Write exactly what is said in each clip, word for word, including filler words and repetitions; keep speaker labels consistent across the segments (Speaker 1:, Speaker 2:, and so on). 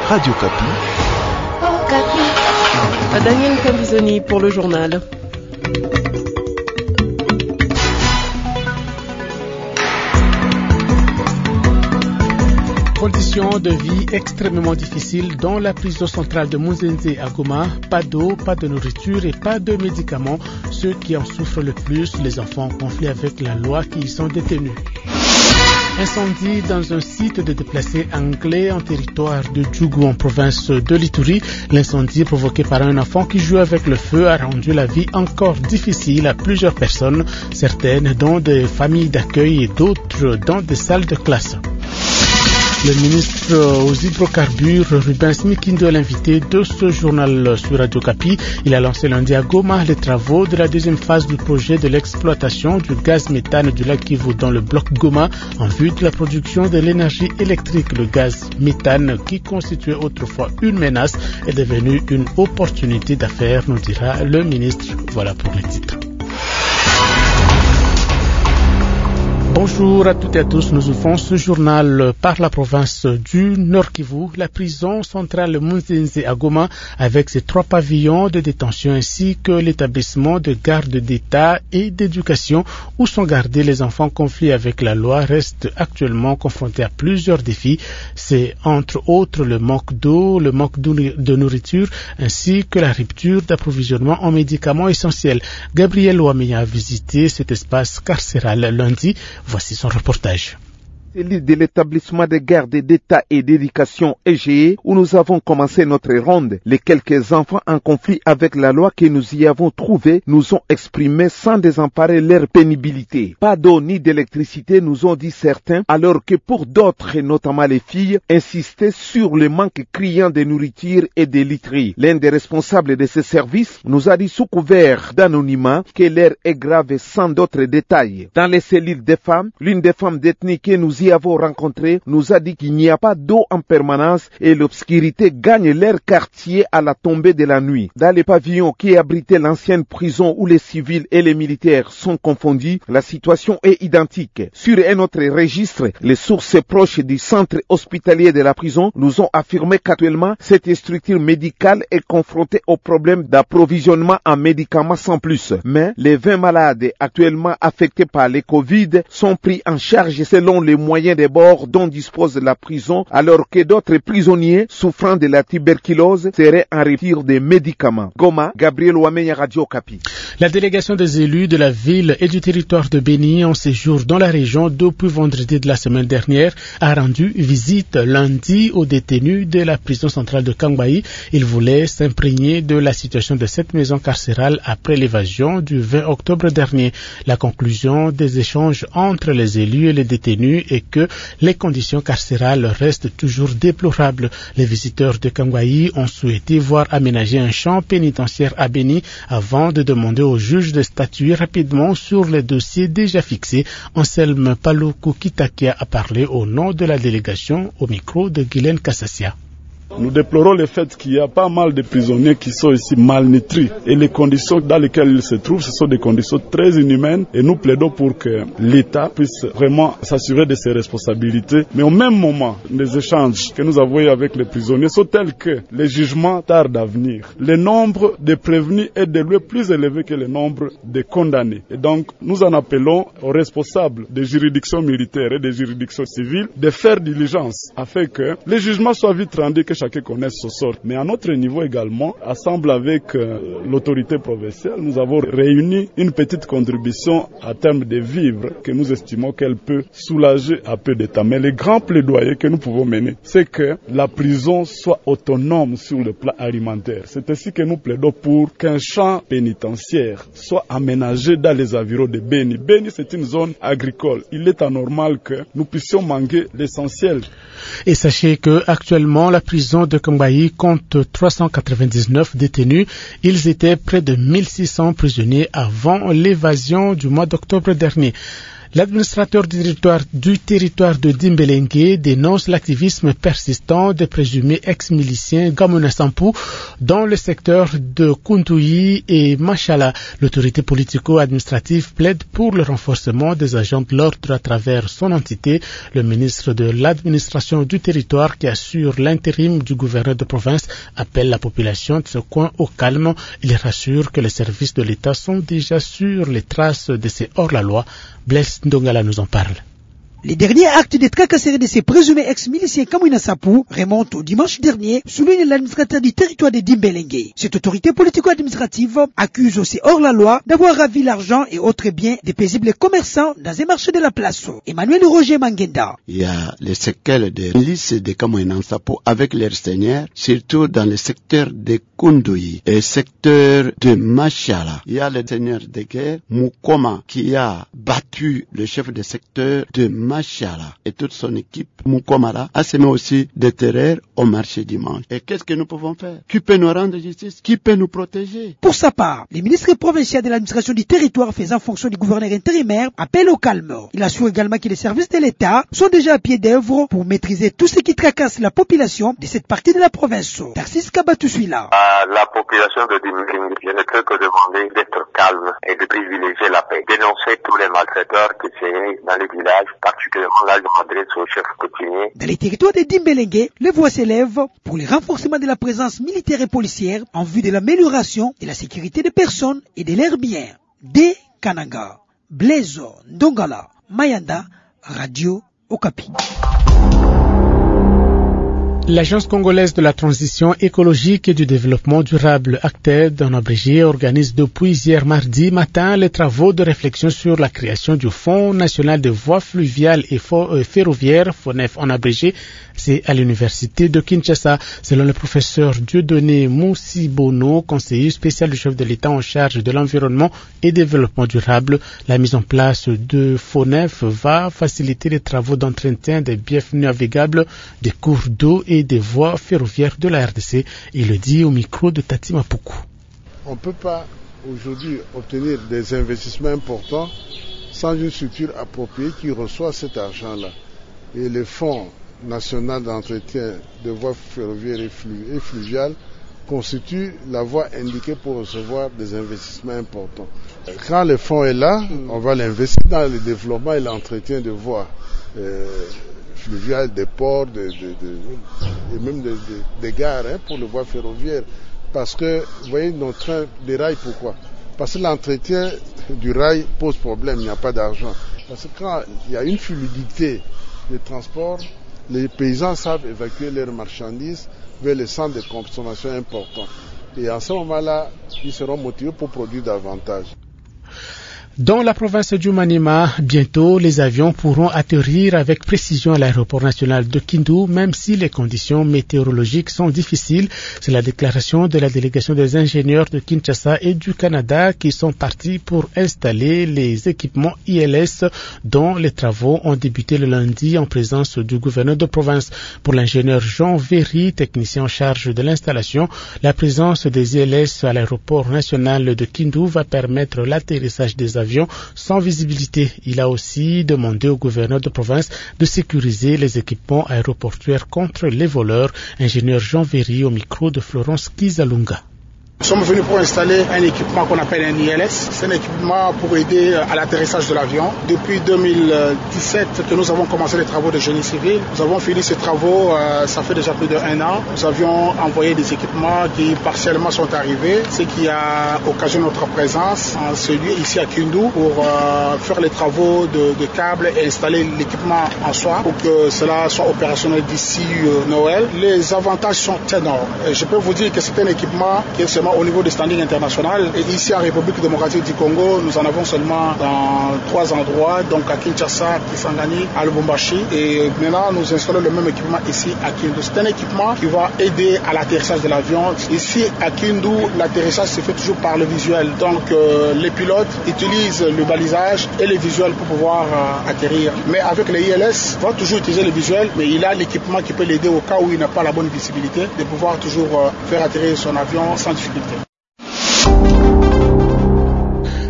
Speaker 1: Radio Kapi.
Speaker 2: Kapi. Daniel Kambizoni pour le journal.
Speaker 3: Conditions de vie extrêmement difficiles dans la prison centrale de Munzenze à Goma. Pas d'eau, pas de nourriture et pas de médicaments. Ceux qui en souffrent le plus, les enfants en conflit avec la loi qui y sont détenus. Incendie dans un site de déplacés anglais en territoire de Djougou en province de l'Ituri. L'incendie provoqué par un enfant qui joue avec le feu a rendu la vie encore difficile à plusieurs personnes, certaines dans des familles d'accueil et d'autres dans des salles de classe. Le ministre aux hydrocarbures, Rubens Mikindo, est l'invité de ce journal sur Radio Kapi. Il a lancé lundi à Goma les travaux de la deuxième phase du projet de l'exploitation du gaz méthane du lac Kivu dans le bloc Goma en vue de la production de l'énergie électrique. Le gaz méthane, qui constituait autrefois une menace, est devenu une opportunité d'affaires, nous dira le ministre. Voilà pour les titres. Bonjour à toutes et à tous, nous ouvrons ce journal par la province du Nord Kivu, la prison centrale Munzenze à Goma avec ses trois pavillons de détention ainsi que l'établissement de garde d'État et d'éducation où sont gardés les enfants conflits avec la loi reste actuellement confronté à plusieurs défis. C'est entre autres le manque d'eau, le manque de nourriture ainsi que la rupture d'approvisionnement en médicaments essentiels. Gabriel Ouameya a visité cet espace carcéral lundi. Voici son reportage.
Speaker 4: C'est l'île de l'établissement de garde d'État et d'éducation E G E où nous avons commencé notre ronde. Les quelques enfants en conflit avec la loi que nous y avons trouvés nous ont exprimé sans désemparer leur pénibilité. Pas d'eau ni d'électricité, nous ont dit certains, alors que pour d'autres, et notamment les filles, insistaient sur le manque criant de nourriture et de literie. L'un des responsables de ce service nous a dit sous couvert d'anonymat que l'air est grave sans d'autres détails. Dans les cellules des femmes, l'une des femmes détenues que nous y avons rencontré nous a dit qu'il n'y a pas d'eau en permanence et l'obscurité gagne leur quartier à la tombée de la nuit. Dans les pavillons qui abritaient l'ancienne prison où les civils et les militaires sont confondus, la situation est identique. Sur un autre registre, les sources proches du centre hospitalier de la prison nous ont affirmé qu'actuellement, cette structure médicale est confrontée au problème d'approvisionnement en médicaments sans plus. Mais les vingt malades actuellement affectés par les Covid sont pris en charge selon les moyens des bords dont dispose la prison, alors que d'autres prisonniers souffrant de la tuberculose seraient en rupture des médicaments. Goma, Gabriel Ouameya, Radio Kapi.
Speaker 3: La délégation des élus de la ville et du territoire de Béni en séjour dans la région depuis vendredi de la semaine dernière a rendu visite lundi aux détenus de la prison centrale de Kangbayi. Ils voulaient s'imprégner de la situation de cette maison carcérale après l'évasion du vingt octobre dernier. La conclusion des échanges entre les élus et les détenus est que les conditions carcérales restent toujours déplorables. Les visiteurs de Kangbayi ont souhaité voir aménager un champ pénitentiaire à Béni avant de demander au juge de statuer rapidement sur les dossiers déjà fixés. Anselme Paloukou Kitakia a parlé au nom de la délégation au micro de Guylaine Kassassia.
Speaker 5: Nous déplorons le fait qu'il y a pas mal de prisonniers qui sont ici malnutris et les conditions dans lesquelles ils se trouvent, ce sont des conditions très inhumaines et nous plaidons pour que l'État puisse vraiment s'assurer de ses responsabilités. Mais au même moment, les échanges que nous avons eu avec les prisonniers sont tels que les jugements tardent à venir. Le nombre de prévenus est de loin plus élevé que le nombre de condamnés. Et donc, nous en appelons aux responsables des juridictions militaires et des juridictions civiles de faire diligence afin que les jugements soient vite rendus, que chacun connaisse son sort. Mais à notre niveau également, ensemble avec euh, l'autorité provinciale, nous avons réuni une petite contribution à terme de vivres que nous estimons qu'elle peut soulager à peu d'état. Mais le grand plaidoyer que nous pouvons mener, c'est que la prison soit autonome sur le plan alimentaire. C'est ainsi que nous plaidons pour qu'un champ pénitentiaire soit aménagé dans les environs de Béni. Béni, c'est une zone agricole. Il est anormal que nous puissions manquer l'essentiel.
Speaker 3: Et sachez que actuellement la prison de Kangbayi compte trois cent quatre-vingt-dix-neuf détenus. Ils étaient près de mille six cents prisonniers avant l'évasion du mois d'octobre dernier. L'administrateur du territoire, du territoire de Dimbelengue dénonce l'activisme persistant des présumés ex-miliciens Gamona Sampou dans le secteur de Koundouyi et Machala. L'autorité politico-administrative plaide pour le renforcement des agents de l'ordre à travers son entité. Le ministre de l'administration du territoire qui assure l'intérim du gouverneur de province appelle la population de ce coin au calme. Il rassure que les services de l'État sont déjà sur les traces de ces hors-la-loi. Blaise Ndongala nous en parle.
Speaker 1: Les derniers actes de tracasserie de ces présumés ex-miliciens Kamwina Sampou remontent au dimanche dernier, souligne l'administrateur du territoire de Dimbelengue. Cette autorité politico-administrative accuse aussi hors la loi d'avoir ravi l'argent et autres biens des paisibles commerçants dans un marché de la place. Emmanuel Roger Mangenda.
Speaker 6: Il y a les séquelles des milices de Kamwina Sampou avec leurs seigneurs, surtout dans le secteur de Koundouyi et le secteur de Machala. Il y a le seigneur de guerre Mukoma qui a battu le chef de secteur de Machala. Machala et toute son équipe, Mukomara, a semé aussi des terreurs au marché dimanche. Et qu'est-ce que nous pouvons faire? Qui peut nous rendre justice? Qui peut nous protéger?
Speaker 1: Pour sa part, le ministre provincial de l'administration du territoire faisant fonction du gouverneur intérimaire appelle au calme. Il assure également que les services de l'État sont déjà à pied d'œuvre pour maîtriser tout ce qui tracasse la population de cette partie de la province. Tarsis Kabatou suit là.
Speaker 7: À la population de Dimbelengue, je ne peux que demander d'être calme et de privilégier la paix. Dénoncer tous les malfaiteurs qui seraient dans les villages, particulièrement là, je m'adresse au chef coutumier.
Speaker 1: Dans les territoires de Dimbelengue, les voix s'élèvent pour le renforcement de la présence militaire et policière en vue de l'amélioration de la sécurité des personnes et de leurs biens. De Kananga, Blaise Ndongala, Mayanda, Radio Okapi.
Speaker 3: L'Agence congolaise de la transition écologique et du développement durable, ACTED, en abrégé, organise depuis hier mardi matin les travaux de réflexion sur la création du Fonds national de voies fluviales et ferroviaires, FONEF en abrégé. C'est à l'université de Kinshasa. Selon le professeur Dieudonné Moussibono, conseiller spécial du chef de l'État en charge de l'environnement et développement durable, la mise en place de FONEF va faciliter les travaux d'entretien des biefs navigables, des cours d'eau et des voies ferroviaires de la R D C. Il le dit au micro de Tati Mapuku.
Speaker 8: On ne peut pas aujourd'hui obtenir des investissements importants sans une structure appropriée qui reçoit cet argent-là. Et le Fonds national d'entretien de voies ferroviaires et, flu- et fluviales constitue la voie indiquée pour recevoir des investissements importants. Quand le fonds est là, on va l'investir dans le développement et l'entretien de voies euh, fluviales, des ports, de, de, de, et même des de, de gares hein, pour les voies ferroviaires. Parce que, vous voyez, nos trains déraillent, pourquoi? Parce que l'entretien du rail pose problème, il n'y a pas d'argent. Parce que quand il y a une fluidité de transport, les paysans savent évacuer leurs marchandises vers les centres de consommation importants. Et à ce moment-là, ils seront motivés pour produire davantage.
Speaker 3: Dans la province du Maniema, bientôt, les avions pourront atterrir avec précision à l'aéroport national de Kindu, même si les conditions météorologiques sont difficiles. C'est la déclaration de la délégation des ingénieurs de Kinshasa et du Canada qui sont partis pour installer les équipements I L S dont les travaux ont débuté le lundi en présence du gouverneur de province. Pour l'ingénieur Jean Véry, technicien en charge de l'installation, la présence des I L S à l'aéroport national de Kindu va permettre l'atterrissage des avions sans visibilité. Il a aussi demandé au gouverneur de province de sécuriser les équipements aéroportuaires contre les voleurs. Ingénieur Jean Véry au micro de Florence Kizalunga.
Speaker 9: Nous sommes venus pour installer un équipement qu'on appelle un I L S. C'est un équipement pour aider à l'atterrissage de l'avion. Depuis deux mille dix-sept que nous avons commencé les travaux de génie civil. Nous avons fini ces travaux, euh, ça fait déjà plus d'un an. Nous avions envoyé des équipements qui partiellement sont arrivés, ce qui a occasionné notre présence en ce lieu ici à Kindu pour euh, faire les travaux de, de câbles et installer l'équipement en soi pour que cela soit opérationnel d'ici euh, Noël. Les avantages sont énormes. Et je peux vous dire que c'est un équipement qui est seulement au niveau du standing international. Et ici en République démocratique du Congo, nous en avons seulement dans trois endroits, donc à Kinshasa, Kisangani, à Lubumbashi. Et maintenant, nous installons le même équipement ici à Kindu. C'est un équipement qui va aider à l'atterrissage de l'avion. Ici à Kindu, l'atterrissage se fait toujours par le visuel. Donc euh, les pilotes utilisent le balisage et le visuel pour pouvoir euh, atterrir. Mais avec les I L S, il va toujours utiliser le visuel, mais il a l'équipement qui peut l'aider au cas où il n'a pas la bonne visibilité, de pouvoir toujours euh, faire atterrir son avion sans difficulté.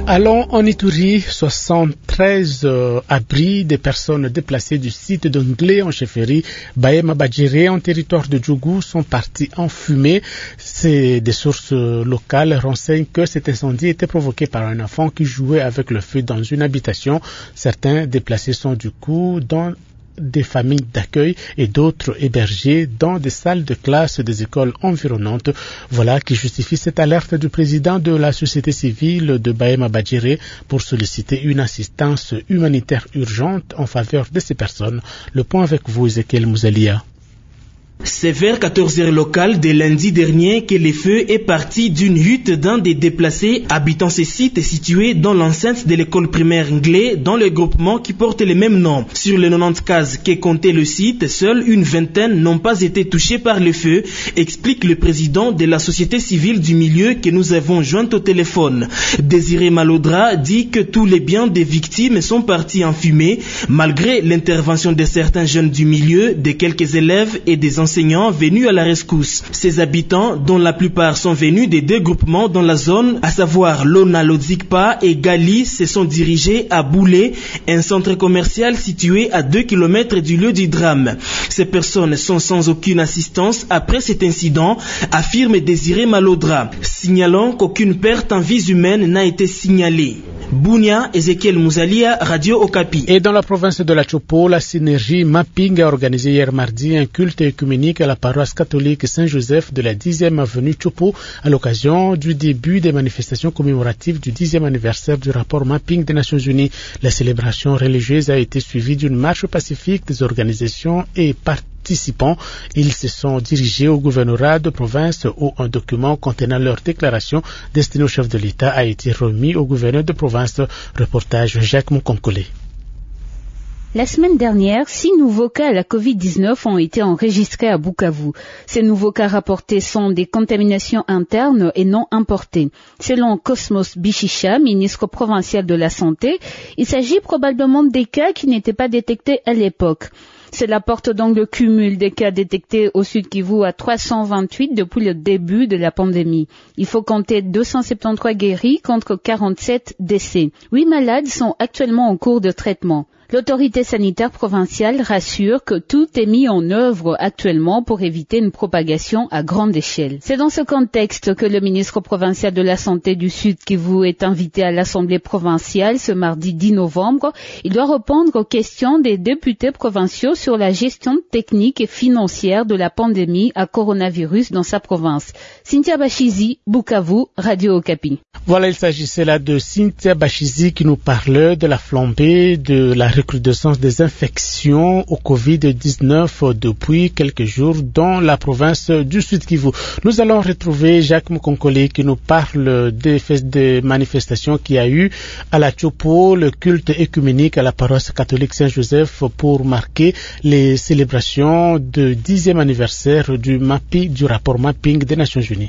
Speaker 3: Allons en Ituri, soixante-treize euh, abris des personnes déplacées du site d'Onglé en chefferie Bahema Badjire en territoire de Djougou sont partis en fumée. C'est des sources locales renseignent que cet incendie était provoqué par un enfant qui jouait avec le feu dans une habitation. Certains déplacés sont du coup dans des familles d'accueil et d'autres hébergés dans des salles de classe des écoles environnantes. Voilà qui justifie cette alerte du président de la société civile de Bahema Badjire pour solliciter une assistance humanitaire urgente en faveur de ces personnes. Le point avec vous, Ezekiel Mouzalia.
Speaker 10: C'est vers quatorze heures locales de lundi dernier que le feu est parti d'une hutte d'un des déplacés habitant ce site situé dans l'enceinte de l'école primaire Nglé dans le groupement qui porte le même nom. Sur les quatre-vingt-quinze cases que comptait le site, seule une vingtaine n'ont pas été touchées par le feu, explique le président de la société civile du milieu que nous avons joint au téléphone. Désiré Malodra dit que tous les biens des victimes sont partis en fumée malgré l'intervention de certains jeunes du milieu, de quelques élèves et des enseignants venus à la rescousse. Ces habitants, dont la plupart sont venus des deux groupements dans la zone, à savoir Lona Lodzikpa et Gali, se sont dirigés à Boulé, un centre commercial situé à deux kilomètres du lieu du drame. Ces personnes sont sans aucune assistance après cet incident, affirme Désiré Malodra, signalant qu'aucune perte en vies humaines n'a été signalée. Bounia, Ezekiel Mouzalia, Radio Okapi.
Speaker 3: Et dans la province de la Chopo, la synergie Mapping a organisé hier mardi un culte œcuménique à la paroisse catholique Saint-Joseph de la dixième avenue Chopo à l'occasion du début des manifestations commémoratives du dixième anniversaire du rapport Mapping des Nations Unies. La célébration religieuse a été suivie d'une marche pacifique des organisations et participants. Ils se sont dirigés au gouvernorat de province où un document contenant leur déclaration destinée au chef de l'État a été remis au gouverneur de province. Reportage Jacques Moukonkole.
Speaker 11: La semaine dernière, six nouveaux cas à la covid dix-neuf ont été enregistrés à Bukavu. Ces nouveaux cas rapportés sont des contaminations internes et non importées. Selon Cosmos Bichisha, ministre provincial de la Santé, il s'agit probablement des cas qui n'étaient pas détectés à l'époque. Cela porte donc le cumul des cas détectés au Sud Kivu à trois cent vingt-huit depuis le début de la pandémie. Il faut compter deux cent soixante-treize guéris contre quarante-sept décès. Huit malades sont actuellement en cours de traitement. L'autorité sanitaire provinciale rassure que tout est mis en œuvre actuellement pour éviter une propagation à grande échelle. C'est dans ce contexte que le ministre provincial de la Santé du Sud Kivu est invité à l'Assemblée provinciale ce mardi dix novembre. Il doit répondre aux questions des députés provinciaux sur la gestion technique et financière de la pandémie à coronavirus dans sa province. Cynthia Bachizi, Bukavu, Radio Okapi.
Speaker 3: Voilà, il s'agissait là de Cynthia Bachizi qui nous parlait de la flambée de la recrudescence des infections au covid dix-neuf depuis quelques jours dans la province du Sud Kivu. Nous allons retrouver Jacques Moukonkole qui nous parle des, des manifestations qu'il y a eu à la Chopo, le culte œcuménique à la paroisse catholique Saint-Joseph pour marquer les célébrations du dixième anniversaire du mapping, du rapport Mapping des Nations Unies.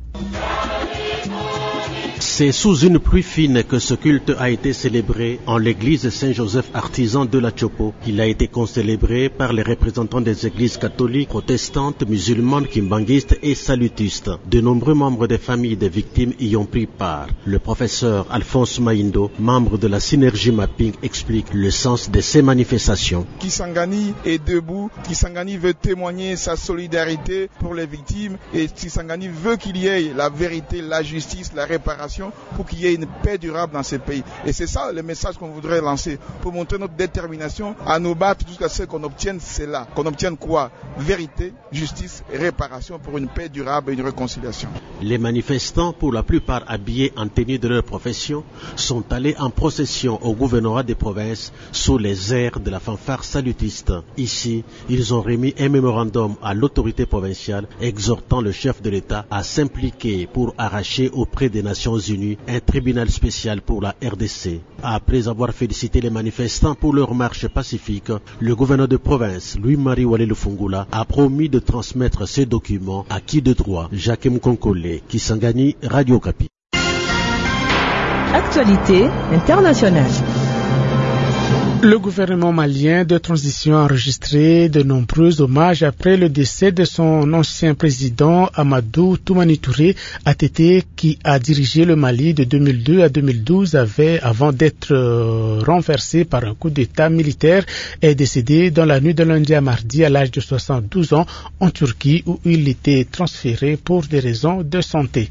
Speaker 12: C'est sous une pluie fine que ce culte a été célébré en l'église Saint-Joseph artisan de la Chopo. Il a été concélébré par les représentants des églises catholiques, protestantes, musulmanes, kimbanguistes et salutistes. De nombreux membres des familles des victimes y ont pris part. Le professeur Alphonse Maindo, membre de la synergie Mapping, explique le sens de ces manifestations.
Speaker 13: Kisangani est debout. Kisangani veut témoigner sa solidarité pour les victimes et Kisangani veut qu'il y ait la vérité, la justice, la réparation pour qu'il y ait une paix durable dans ces pays. Et c'est ça le message qu'on voudrait lancer, pour montrer notre détermination à nous battre jusqu'à ce qu'on obtienne cela. Qu'on obtienne quoi? Vérité, justice et réparation pour une paix durable et une réconciliation.
Speaker 12: Les manifestants, pour la plupart habillés en tenue de leur profession, sont allés en procession au gouvernorat des provinces sous les airs de la fanfare salutiste. Ici, ils ont remis un mémorandum à l'autorité provinciale exhortant le chef de l'État à s'impliquer pour arracher auprès des Nations Unies un tribunal spécial pour la R D C. Après avoir félicité les manifestants pour leur marche pacifique, le gouverneur de province, Louis-Marie Walé Lufungula, a promis de transmettre ces documents à qui de droit, Jacques Moukonkole, Kisangani, Radio Okapi.
Speaker 2: Actualité internationale.
Speaker 3: Le gouvernement malien de transition a enregistré de nombreux hommages après le décès de son ancien président Amadou Toumani Touré, A T T, qui a dirigé le Mali de deux mille deux à deux mille douze avait, avant d'être euh, renversé par un coup d'état militaire, est décédé dans la nuit de lundi à mardi à l'âge de soixante-douze ans en Turquie où il était transféré pour des raisons de santé.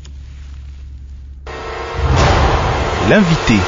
Speaker 14: L'invité.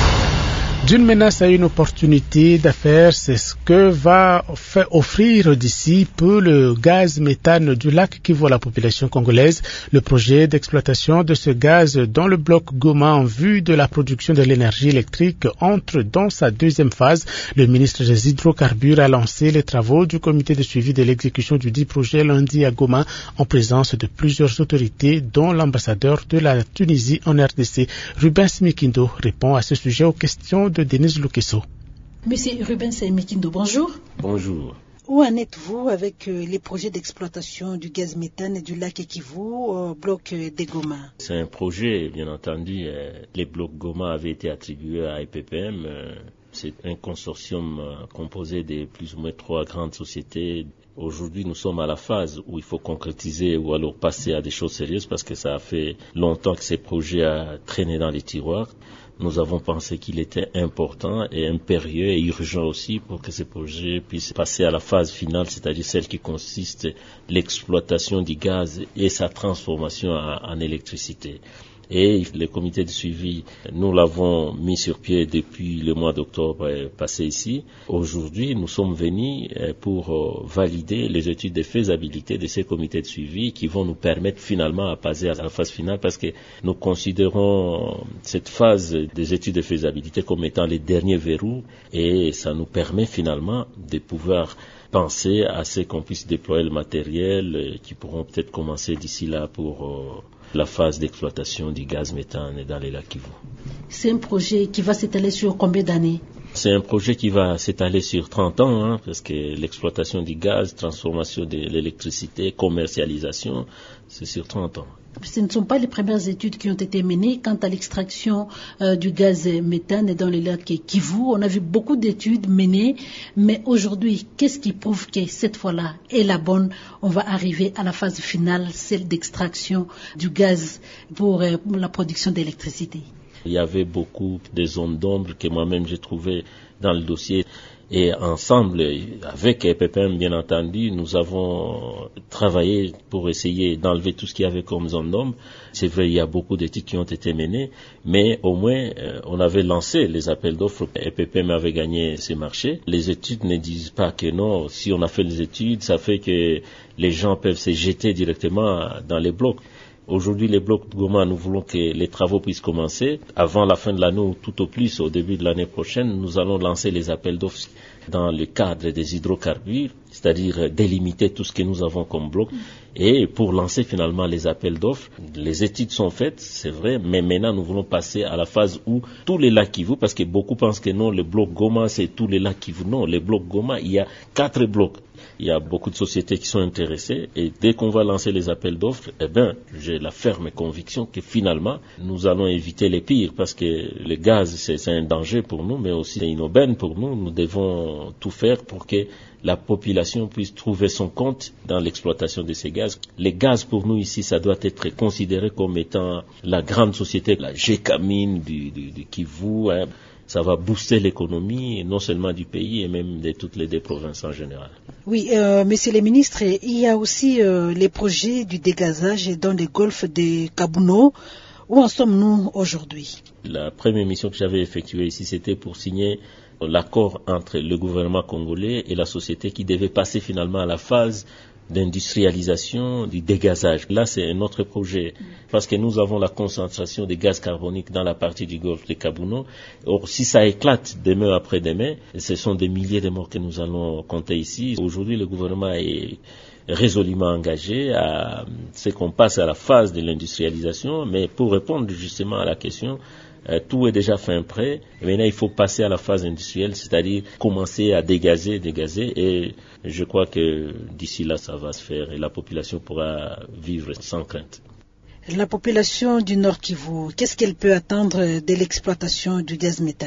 Speaker 3: D'une menace à une opportunité d'affaires, c'est ce que va offrir d'ici peu le gaz méthane du lac Kivu à la population congolaise. Le projet d'exploitation de ce gaz dans le bloc Goma en vue de la production de l'énergie électrique entre dans sa deuxième phase. Le ministre des Hydrocarbures a lancé les travaux du comité de suivi de l'exécution du dit projet lundi à Goma en présence de plusieurs autorités dont l'ambassadeur de la Tunisie en R D C. Rubens Mikindo répond à ce sujet aux questions de Denis Lukeso.
Speaker 15: Monsieur Rubens Mikindo, bonjour.
Speaker 16: Bonjour.
Speaker 15: Où en êtes-vous avec euh, les projets d'exploitation du gaz méthane du lac Kivu au bloc euh, des Goma?
Speaker 16: C'est un projet, bien entendu. Euh, les blocs Goma avaient été attribués à E P P M. Euh, c'est un consortium euh, composé de plus ou moins trois grandes sociétés. Aujourd'hui, nous sommes à la phase où il faut concrétiser ou alors passer à des choses sérieuses parce que ça a fait longtemps que ces projets ont traîné dans les tiroirs. Nous avons pensé qu'il était important et impérieux et urgent aussi pour que ces projets puissent passer à la phase finale, c'est-à-dire celle qui consiste l'exploitation du gaz et sa transformation en, en électricité. Et le comité de suivi, nous l'avons mis sur pied depuis le mois d'octobre passé ici. Aujourd'hui, nous sommes venus pour valider les études de faisabilité de ces comités de suivi qui vont nous permettre finalement à passer à la phase finale parce que nous considérons cette phase des études de faisabilité comme étant les derniers verrous et ça nous permet finalement de pouvoir penser à ce qu'on puisse déployer le matériel qui pourront peut-être commencer d'ici là pour la phase d'exploitation du gaz méthane dans les lacs Kivu.
Speaker 15: C'est un projet qui va s'étaler sur combien d'années?
Speaker 16: C'est un projet qui va s'étaler sur trente ans, hein, parce que l'exploitation du gaz, transformation de l'électricité, commercialisation, c'est sur trente ans.
Speaker 15: Ce ne sont pas les premières études qui ont été menées quant à l'extraction euh, du gaz méthane dans les lacs Kivu. On a vu beaucoup d'études menées, mais aujourd'hui, qu'est-ce qui prouve que cette fois-là est la bonne? On va arriver à la phase finale, celle d'extraction du gaz pour, euh, pour la production d'électricité.
Speaker 16: Il y avait beaucoup de zones d'ombre que moi-même j'ai trouvées dans le dossier. Et ensemble, avec E P P M, bien entendu, nous avons travaillé pour essayer d'enlever tout ce qu'il y avait comme zone d'ombre. C'est vrai, il y a beaucoup d'études qui ont été menées, mais au moins, euh, on avait lancé les appels d'offres. E P P M avait gagné ces marchés. Les études ne disent pas que non. Si on a fait les études, ça fait que les gens peuvent se jeter directement dans les blocs. Aujourd'hui, les blocs de Goma, nous voulons que les travaux puissent commencer. Avant la fin de l'année ou tout au plus au début de l'année prochaine, nous allons lancer les appels d'offres dans le cadre des hydrocarbures, c'est-à-dire délimiter tout ce que nous avons comme bloc. Et pour lancer finalement les appels d'offres, les études sont faites, c'est vrai, mais maintenant nous voulons passer à la phase où tous les lacs Kivu, parce que beaucoup pensent que non, le bloc Goma, c'est tous les lacs Kivu. Non, les blocs Goma, il y a quatre blocs. Il y a beaucoup de sociétés qui sont intéressées et dès qu'on va lancer les appels d'offres, eh ben, j'ai la ferme conviction que finalement, nous allons éviter les pires parce que le gaz, c'est, c'est un danger pour nous, mais aussi c'est une aubaine pour nous. Nous devons tout faire pour que la population puisse trouver son compte dans l'exploitation de ces gaz. Les gaz, pour nous ici, ça doit être considéré comme étant la grande société, la Gécamine du, du, du Kivu, hein. Ça va booster l'économie, non seulement du pays, et même de toutes les deux provinces en général.
Speaker 15: Oui, euh, monsieur le ministre, il y a aussi euh, les projets du dégazage dans le golfe de Kabuno. Où en sommes-nous aujourd'hui?
Speaker 16: La première mission que j'avais effectuée ici, c'était pour signer l'accord entre le gouvernement congolais et la société qui devait passer finalement à la phase d'industrialisation du dégazage. Là, c'est un autre projet parce que nous avons la concentration des gaz carboniques dans la partie du golfe de Kabuno. Or, si ça éclate demain après-demain, ce sont des milliers de morts que nous allons compter ici. Aujourd'hui, le gouvernement est résolument engagé à ce qu'on passe à la phase de l'industrialisation, mais pour répondre justement à la question, Euh, tout est déjà fin prêt. Et maintenant, il faut passer à la phase industrielle, c'est-à-dire commencer à dégazer, dégazer. Et je crois que d'ici là, ça va se faire et la population pourra vivre sans crainte.
Speaker 15: La population du Nord Kivu, qu'est-ce qu'elle peut attendre de l'exploitation du gaz méthane?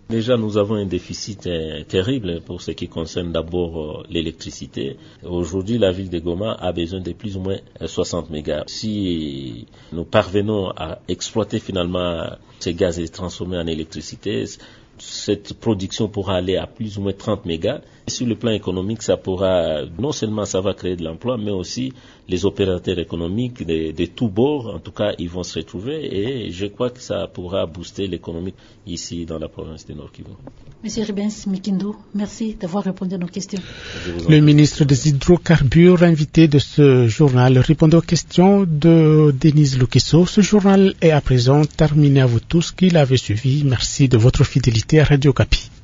Speaker 16: Déjà, nous avons un déficit euh, terrible pour ce qui concerne d'abord euh, l'électricité. Aujourd'hui, la ville de Goma a besoin de plus ou moins euh, soixante mégas. Si nous parvenons à exploiter finalement ces gaz et transformer en électricité, cette production pourra aller à plus ou moins trente mégas. Sur le plan économique, ça pourra, non seulement ça va créer de l'emploi, mais aussi les opérateurs économiques de, de tous bords, en tout cas, ils vont se retrouver et je crois que ça pourra booster l'économie ici dans la province de Nord Kivu.
Speaker 15: Monsieur Rubens Mikindo, merci d'avoir répondu à nos questions.
Speaker 3: Le ministre des Hydrocarbures, invité de ce journal, répondait aux questions de Denise Lukeso. Ce journal est à présent terminé. À vous tous qui l'avez suivi. Merci de votre fidélité à Radio Kapi.